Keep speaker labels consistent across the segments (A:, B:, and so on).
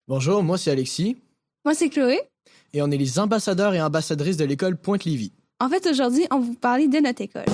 A: Bonjour, moi c'est Alexis
B: Moi, c'est Chloé.
A: et on est les ambassadeurs et ambassadrices de l'école Pointe-Lévis.
B: En fait, aujourd'hui, on va vous parler de notre école.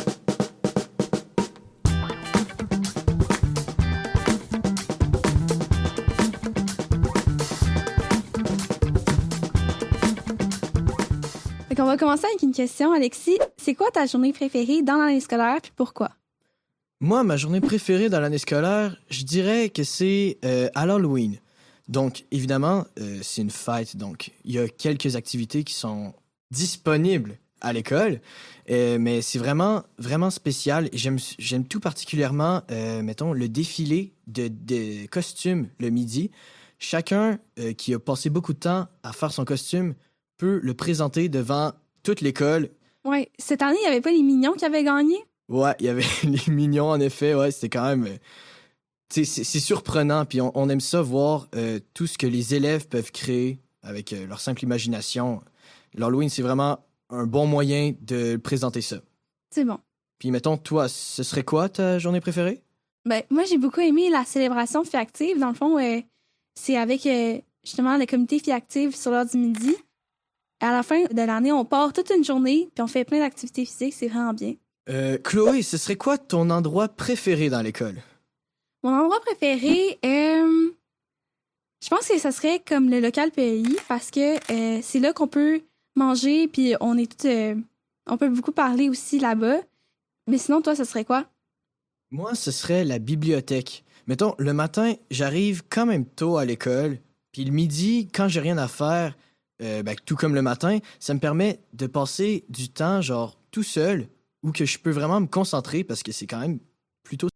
B: Fait qu'on va commencer avec une question, Alexis. C'est quoi ta journée préférée dans l'année scolaire puis pourquoi?
A: Moi, ma journée préférée dans l'année scolaire, je dirais que c'est à l'Halloween. Donc, évidemment, c'est une fête, donc il y a quelques activités qui sont disponibles à l'école, mais c'est vraiment, vraiment spécial. J'aime tout particulièrement, mettons, le défilé de costumes le midi. Chacun qui a passé beaucoup de temps à faire son costume peut le présenter devant toute l'école.
B: Ouais, cette année, il n'y avait pas les Mignons qui avaient gagné?
A: Ouais, il y avait les mignons, en effet. Ouais, c'était quand même... c'est surprenant, puis on aime ça, voir tout ce que les élèves peuvent créer avec leur simple imagination. L'Halloween, c'est vraiment un bon moyen de présenter ça.
B: C'est bon.
A: Puis, mettons, toi, ce serait quoi ta journée préférée?
B: Ben, moi, j'ai beaucoup aimé la célébration Filles Actives. Dans le fond, c'est avec justement le comité Filles Actives sur l'heure du midi. À la fin de l'année, on part toute une journée, puis on fait plein d'activités physiques. C'est vraiment bien.
A: Chloé, ce serait quoi ton endroit préféré dans l'école?
B: Mon endroit préféré, je pense que ça serait comme le local PEI parce que c'est là qu'on peut manger, puis on peut beaucoup parler aussi là-bas. Mais sinon, toi, ça serait quoi?
A: Moi, ce serait la bibliothèque. Mettons, le matin, j'arrive quand même tôt à l'école, puis le midi, quand j'ai rien à faire, tout comme le matin, ça me permet de passer du temps, genre, tout seul, où que je peux vraiment me concentrer, parce que c'est quand même plutôt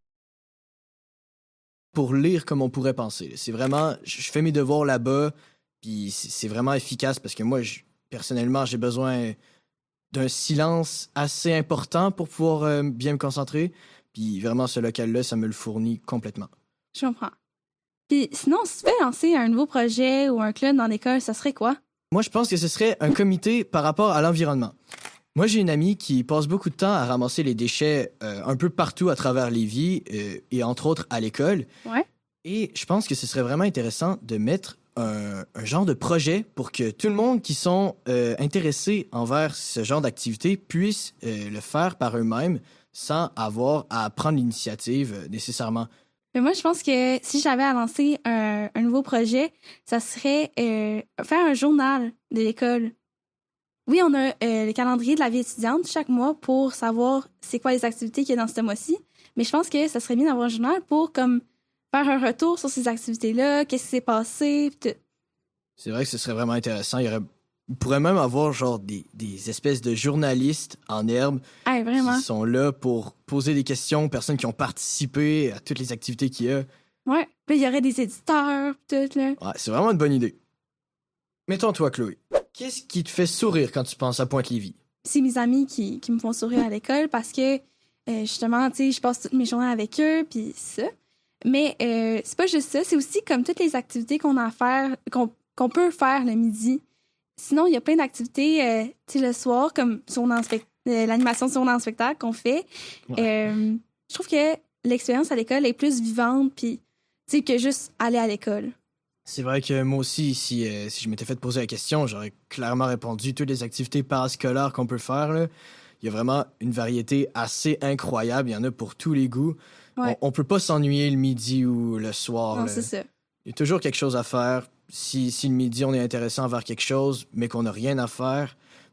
A: pour lire comme on pourrait penser. C'est vraiment, je fais mes devoirs là-bas, puis c'est vraiment efficace, parce que moi, personnellement, j'ai besoin d'un silence assez important pour pouvoir bien me concentrer. Puis vraiment, ce local-là, ça me le fournit complètement.
B: Je comprends. Puis sinon, si tu veux lancer un nouveau projet ou un club dans l'école, ça serait quoi?
A: Moi, je pense que ce serait un comité par rapport à l'environnement. Moi, j'ai une amie qui passe beaucoup de temps à ramasser les déchets un peu partout à travers Lévis et entre autres à l'école.
B: Ouais.
A: Et je pense que ce serait vraiment intéressant de mettre un genre de projet pour que tout le monde qui sont intéressés envers ce genre d'activité puisse le faire par eux-mêmes sans avoir à prendre l'initiative nécessairement.
B: Mais moi, je pense que si j'avais à lancer un nouveau projet, ça serait faire un journal de l'école. Oui, on a le calendrier de la vie étudiante chaque mois pour savoir c'est quoi les activités qu'il y a dans ce mois-ci. Mais je pense que ça serait bien d'avoir un journal pour comme faire un retour sur ces activités-là, qu'est-ce qui s'est passé, pis tout.
A: C'est vrai que ce serait vraiment intéressant. Il pourrait même avoir genre des espèces de journalistes en herbe
B: Ah, vraiment.
A: qui sont là pour poser des questions aux personnes qui ont participé à toutes les activités qu'il y a.
B: Ouais. Puis il y aurait des éditeurs, pis tout, là.
A: Ouais, c'est vraiment une bonne idée. Mettons toi, Chloé. Qu'est-ce qui te fait sourire quand tu penses à Pointe-Lévis?
B: C'est mes amis qui me font sourire à l'école parce que, justement, tu sais, je passe toutes mes journées avec eux, puis ça. Mais c'est pas juste ça, c'est aussi comme toutes les activités qu'on a à faire, qu'on peut faire le midi. Sinon, il y a plein d'activités, tu sais, le soir, comme l'animation sur dans le spectacle qu'on fait.
A: Ouais.
B: Je trouve que l'expérience à l'école est plus vivante, puis, tu sais, que juste aller à l'école.
A: C'est vrai que moi aussi, si je m'étais fait poser la question, j'aurais clairement répondu toutes les activités parascolaires qu'on peut faire, là. Il y a vraiment une variété assez incroyable. Il y en a pour tous les goûts.
B: Ouais.
A: On peut pas s'ennuyer le midi ou le soir.
B: Non,
A: Là.
B: c'est ça.
A: Il y a toujours quelque chose à faire. Si le midi, on est intéressé envers quelque chose, mais qu'on n'a rien à faire,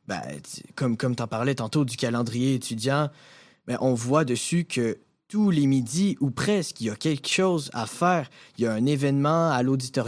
A: comme t'en parlais tantôt du calendrier étudiant, on voit dessus que tous les midis, ou presque, il y a quelque chose à faire. Il y a un événement à l'auditorium.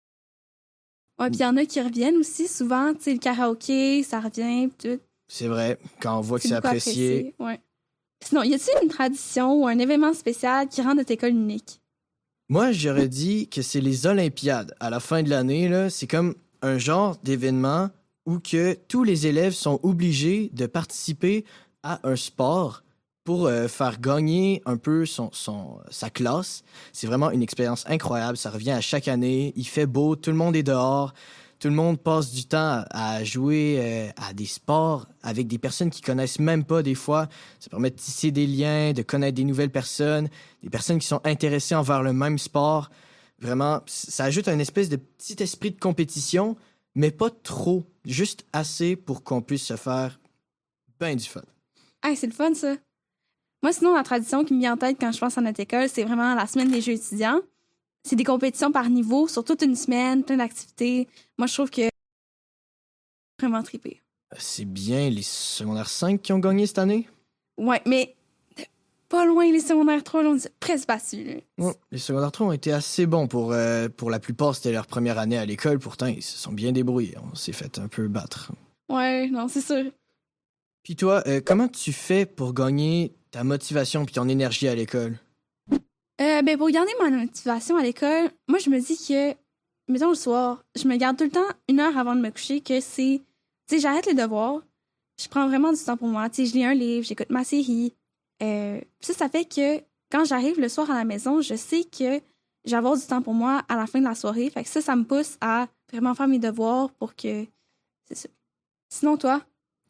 B: Ouais, puis il y en a qui reviennent aussi souvent, tu sais, le karaoké, ça revient, pis tout.
A: C'est vrai, quand on voit que c'est
B: beaucoup
A: apprécié.
B: Ouais. Sinon, y a-t-il une tradition ou un événement spécial qui rend notre école unique?
A: Moi, j'aurais dit que c'est les Olympiades. À la fin de l'année, là, c'est comme un genre d'événement où que tous les élèves sont obligés de participer à un sport pour faire gagner un peu sa classe. C'est vraiment une expérience incroyable. Ça revient à chaque année. Il fait beau, tout le monde est dehors. Tout le monde passe du temps à jouer à des sports avec des personnes qui connaissent même pas des fois. Ça permet de tisser des liens, de connaître des nouvelles personnes, des personnes qui sont intéressées envers le même sport. Vraiment, ça ajoute un espèce de petit esprit de compétition, mais pas trop, juste assez pour qu'on puisse se faire ben du fun.
B: Hey, c'est le fun, ça. Moi, sinon, la tradition qui me vient en tête quand je pense à notre école, c'est vraiment la semaine des jeux étudiants. C'est des compétitions par niveau, sur toute une semaine, plein d'activités. Moi, je trouve que vraiment trippé.
A: C'est bien les secondaires 5 qui ont gagné cette année?
B: Ouais, mais pas loin les secondaires 3, là, on est presque battus. Là.
A: Ouais, les secondaires 3 ont été assez bons pour la plupart, c'était leur première année à l'école. Pourtant, ils se sont bien débrouillés. On s'est fait un peu battre.
B: Ouais, non, c'est sûr.
A: Puis toi, comment tu fais pour gagner ta motivation puis ton énergie à l'école?
B: Ben, pour garder ma motivation à l'école, moi, je me dis que, mettons le soir, je me garde tout le temps 1 heure avant de me coucher que c'est, tu sais, j'arrête les devoirs, je prends vraiment du temps pour moi, tu sais, je lis un livre, j'écoute ma série. Ça fait que quand j'arrive le soir à la maison, je sais que je vais avoir du temps pour moi à la fin de la soirée. Fait que ça me pousse à vraiment faire mes devoirs pour que... C'est ça. Sinon, toi?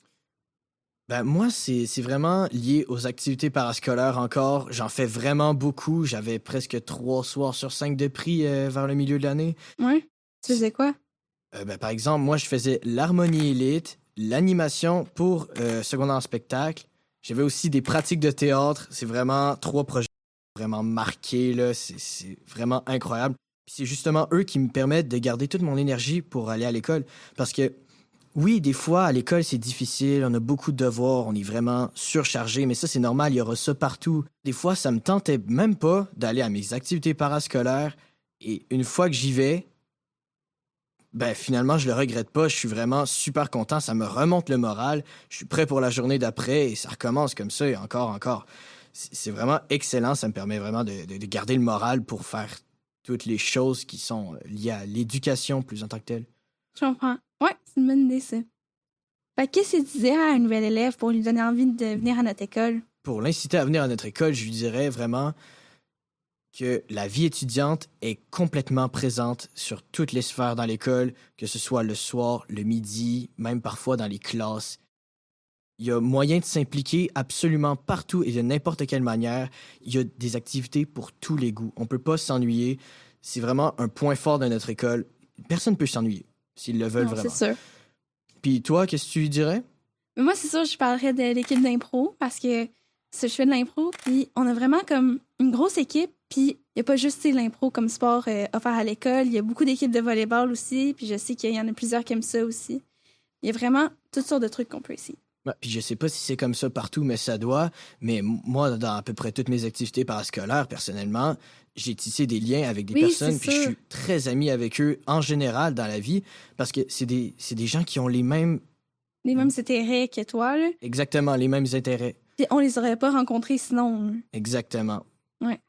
A: Ben moi, c'est vraiment lié aux activités parascolaires encore. J'en fais vraiment beaucoup. J'avais presque 3 soirs sur 5 de prix vers le milieu de l'année.
B: Ouais. Tu faisais quoi?
A: Par exemple, moi, je faisais l'harmonie élite, l'animation pour secondaire en spectacle. J'avais aussi des pratiques de théâtre. C'est vraiment 3 projets vraiment marqués, là. C'est vraiment incroyable. Puis c'est justement eux qui me permettent de garder toute mon énergie pour aller à l'école. Parce que, oui, des fois, à l'école, c'est difficile. On a beaucoup de devoirs. On est vraiment surchargé. Mais ça, c'est normal. Il y aura ça partout. Des fois, ça me tentait même pas d'aller à mes activités parascolaires. Et une fois que j'y vais, ben finalement, je le regrette pas. Je suis vraiment super content. Ça me remonte le moral. Je suis prêt pour la journée d'après et ça recommence comme ça et encore. C'est vraiment excellent. Ça me permet vraiment de garder le moral pour faire toutes les choses qui sont liées à l'éducation plus en tant que telle.
B: Je comprends. Ouais, c'est une bonne idée, ça. Fait que qu'est-ce que tu disais à un nouvel élève pour lui donner envie de venir à notre école?
A: Pour l'inciter à venir à notre école, je lui dirais vraiment que la vie étudiante est complètement présente sur toutes les sphères dans l'école, que ce soit le soir, le midi, même parfois dans les classes. Il y a moyen de s'impliquer absolument partout et de n'importe quelle manière. Il y a des activités pour tous les goûts. On ne peut pas s'ennuyer. C'est vraiment un point fort de notre école. Personne ne peut s'ennuyer s'ils le veulent
B: Non,
A: vraiment.
B: c'est sûr.
A: Puis toi, qu'est-ce que tu lui dirais?
B: Mais moi, c'est sûr, je parlerais de l'équipe d'impro parce que je fais de l'impro, puis on a vraiment comme une grosse équipe, puis il n'y a pas juste l'impro comme sport offert à l'école, il y a beaucoup d'équipes de volleyball aussi, puis je sais qu'il y en a plusieurs qui aiment ça aussi. Il y a vraiment toutes sortes de trucs qu'on peut essayer.
A: Ouais, puis je sais pas si c'est comme ça partout, mais ça doit. Mais moi, dans à peu près toutes mes activités parascolaires, personnellement, j'ai tissé des liens avec des personnes, puis je suis très ami avec eux en général dans la vie, parce que c'est des gens qui ont les mêmes
B: intérêts que toi, là.
A: Exactement, les mêmes intérêts.
B: Puis on les aurait pas rencontrés sinon.
A: Exactement.
B: Ouais.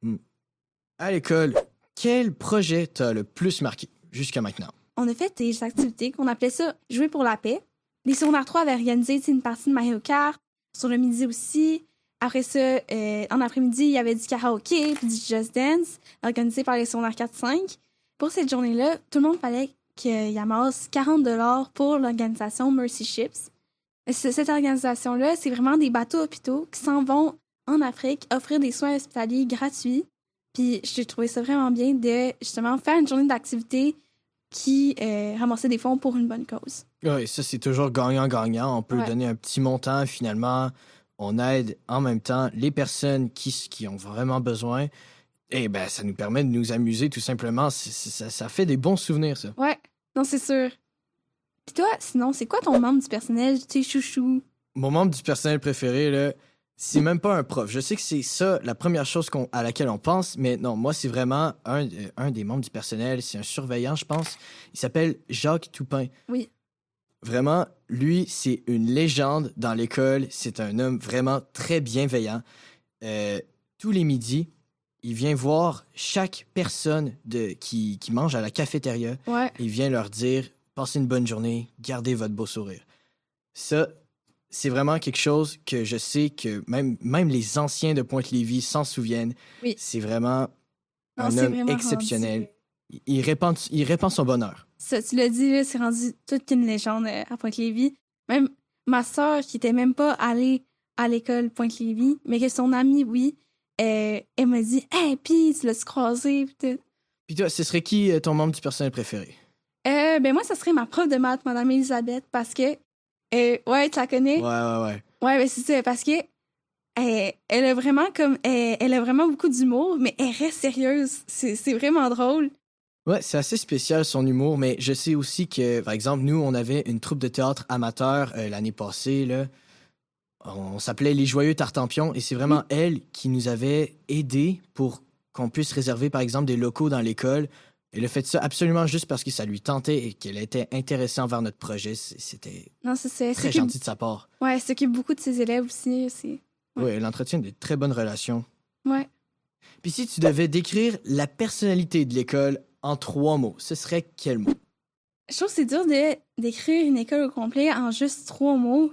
A: À l'école, quel projet t'a le plus marqué jusqu'à maintenant?
B: On a fait des activités qu'on appelait ça jouer pour la paix. Les secondaires 3 avaient organisé une partie de Mario Kart, sur le midi aussi. Après ça, en après-midi, il y avait du karaoké puis du Just Dance, organisé par les secondaires 4-5. Pour cette journée-là, tout le monde fallait qu'il amasse 40$ pour l'organisation Mercy Ships. Cette organisation-là, c'est vraiment des bateaux hôpitaux qui s'en vont en Afrique offrir des soins hospitaliers gratuits. Puis j'ai trouvé ça vraiment bien de, justement, faire une journée d'activité qui ramassait des fonds pour une bonne cause.
A: Oui, ça, c'est toujours gagnant-gagnant. On peut donner un petit montant, finalement. On aide en même temps les personnes qui ont vraiment besoin. Et ben, ça nous permet de nous amuser, tout simplement. Ça fait des bons souvenirs, ça.
B: Ouais, non, c'est sûr. Puis toi, sinon, c'est quoi ton membre du personnel, tu sais, chouchou?
A: Mon membre du personnel préféré, là, c'est même pas un prof. Je sais que c'est ça la première chose à laquelle on pense, mais non, moi, c'est vraiment un des membres du personnel. C'est un surveillant, je pense. Il s'appelle Jacques Toupin.
B: Oui.
A: Vraiment, lui, c'est une légende dans l'école. C'est un homme vraiment très bienveillant. Tous les midis, il vient voir chaque personne qui mange à la cafétéria.
B: Ouais.
A: Il vient leur dire « Passez une bonne journée, gardez votre beau sourire ». Ça, c'est vraiment quelque chose que je sais que même les anciens de Pointe-Lévis s'en souviennent.
B: Oui.
A: C'est vraiment un homme
B: vraiment
A: exceptionnel.
B: Rendu...
A: Il répand son bonheur.
B: Ça, tu l'as dit, là, c'est rendu toute une légende à Pointe-Lévis. Même ma sœur, qui était même pas allée à l'école Pointe-Lévis, mais que son amie, oui, elle m'a dit « Hey, pis, tu l'as-tu croisé? »
A: Puis toi, ce serait qui ton membre du personnel préféré?
B: Ben moi, ça serait ma prof de maths, Madame Elisabeth, parce que... ouais, tu la connais?
A: Ouais.
B: Ouais, ben c'est ça, parce que elle a vraiment elle a vraiment beaucoup d'humour, mais elle reste sérieuse. C'est vraiment drôle.
A: Ouais, c'est assez spécial son humour, mais je sais aussi que, par exemple, nous, on avait une troupe de théâtre amateur l'année passée, là. On s'appelait Les Joyeux Tartampions, et c'est vraiment elle qui nous avait aidés pour qu'on puisse réserver, par exemple, des locaux dans l'école. Elle a fait ça absolument juste parce que ça lui tentait et qu'elle était intéressée envers notre projet. C'était
B: Non, c'est
A: très gentil de sa part.
B: Ouais, elle s'occupe beaucoup de ses élèves aussi.
A: Ouais. Oui, elle entretient de très bonnes relations.
B: Ouais.
A: Puis si tu devais décrire la personnalité de l'école en 3 mots, ce serait quel mot?
B: Je trouve que c'est dur d'écrire une école au complet en juste 3 mots.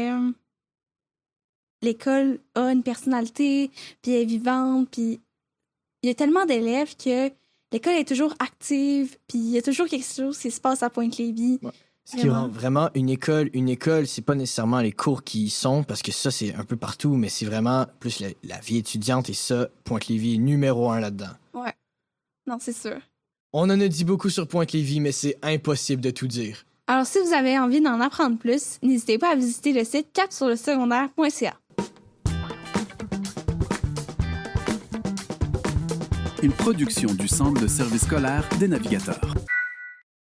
B: L'école a une personnalité, puis elle est vivante, puis il y a tellement d'élèves que l'école est toujours active, puis il y a toujours quelque chose qui se passe à Pointe-Lévis.
A: Ouais. Ce qui rend vraiment une école, c'est pas nécessairement les cours qui y sont, parce que ça, c'est un peu partout, mais c'est vraiment plus la vie étudiante, et ça, Pointe-Lévis est numéro 1 là-dedans.
B: Ouais. Non, c'est sûr.
A: On en a dit beaucoup sur Pointe-Lévis, mais c'est impossible de tout dire.
B: Alors, si vous avez envie d'en apprendre plus, n'hésitez pas à visiter le site capsurlesecondaire.ca.
C: Une production du Centre de service scolaire des navigateurs.